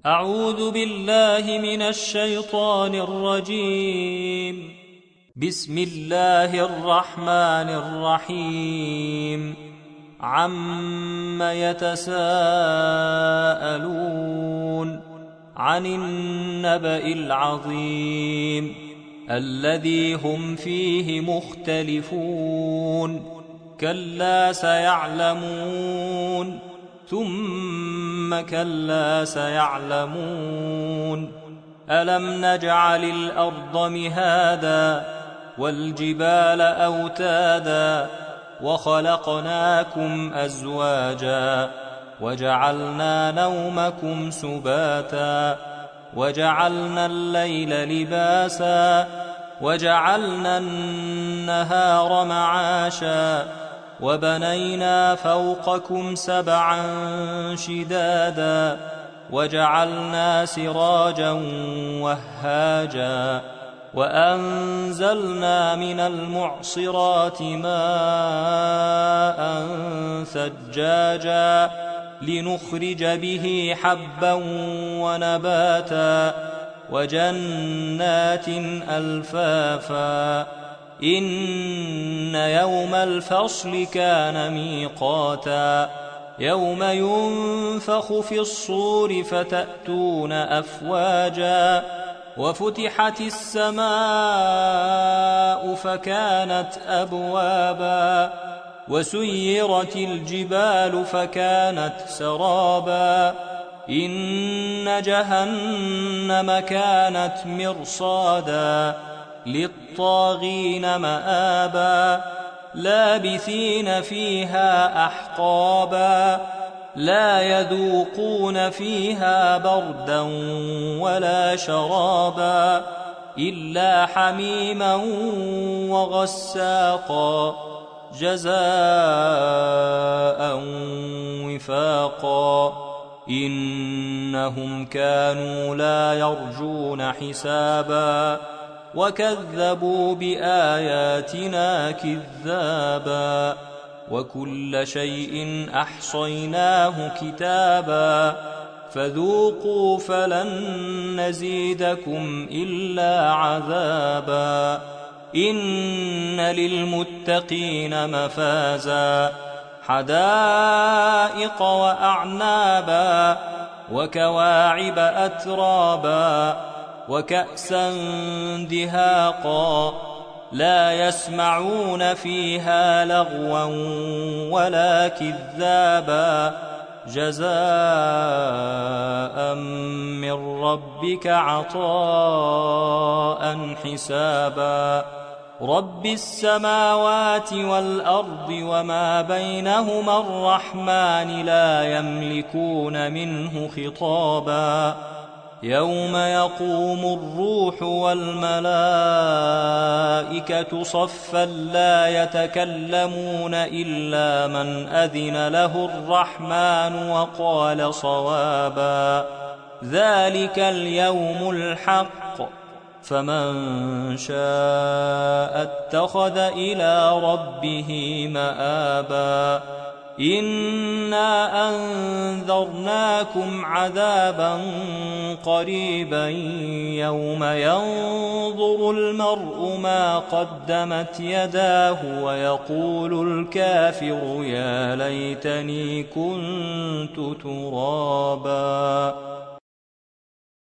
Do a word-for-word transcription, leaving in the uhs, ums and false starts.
أعوذ بالله من الشيطان الرجيم. بسم الله الرحمن الرحيم. عم يتساءلون عن النبأ العظيم الذي هم فيه مختلفون كلا سيعلمون ثم كلا سيعلمون ألم نجعل الأرض مهادا والجبال أوتادا وخلقناكم أزواجا وجعلنا نومكم سباتا وجعلنا الليل لباسا وجعلنا النهار معاشا وبنينا فوقكم سبعا شدادا وجعلنا سراجا وهاجا وأنزلنا من المعصرات ماء ثجاجا لنخرج به حبا ونباتا وجنات ألفافا إن يوم الفصل كان ميقاتا يوم ينفخ في الصور فتأتون أفواجا وفتحت السماء فكانت أبوابا وسيرت الجبال فكانت سرابا إن جهنم كانت مرصادا للطاغين مآبا لابثين فيها أحقابا لا يذوقون فيها بردا ولا شرابا إلا حميما وغساقا جزاء وفاقا إنهم كانوا لا يرجون حسابا وكذبوا بآياتنا كذابا وكل شيء أحصيناه كتابا فذوقوا فلن نزيدكم إلا عذابا إن للمتقين مفازا حدائق وأعنابا وكواعب أترابا وكأسا دهاقا لا يسمعون فيها لغوا ولا كذابا جزاء من ربك عطاء حسابا رب السماوات والأرض وما بينهما الرحمن لا يملكون منه خطابا يوم يقوم الروح والملائكة صفا لا يتكلمون إلا من أذن له الرحمن وقال صوابا ذلك اليوم الحق فمن شاء اتخذ إلى ربه مآبا إنا أنذرناكم عذابا قريبا يوم ينظر المرء ما قدمت يداه ويقول الكافر يا ليتني كنت ترابا.